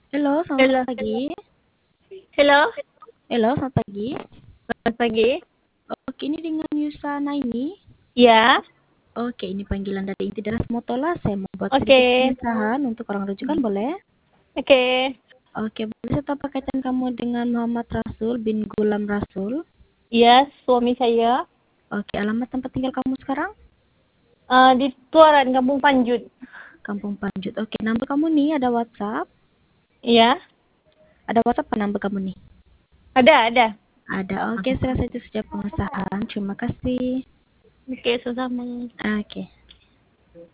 Halo, selamat Halo, pagi. halo, Halo, selamat pagi. selamat pagi. Oke, ini dengan Yusa Naini. Ya, Oke, ini panggilan dari Inti Daras Motola. Saya mau buat oke, sedikit pengesahan untuk orang rujukan, boleh? oke. Oke, boleh saya tahu kaitan kamu dengan Muhammad Rasul bin Gulam Rasul? Ya, suami saya Oke, alamat tempat tinggal kamu sekarang? di Tuaran, Kampung Panjut. Kampung Panjut. Oke, number kamu nih ada WhatsApp? Ya, Ada WhatsApp kan number kamu nih? ada. Ada. Oke, saya rasa itu saja pengesahan. Terima kasih. Oke, sama. Oke.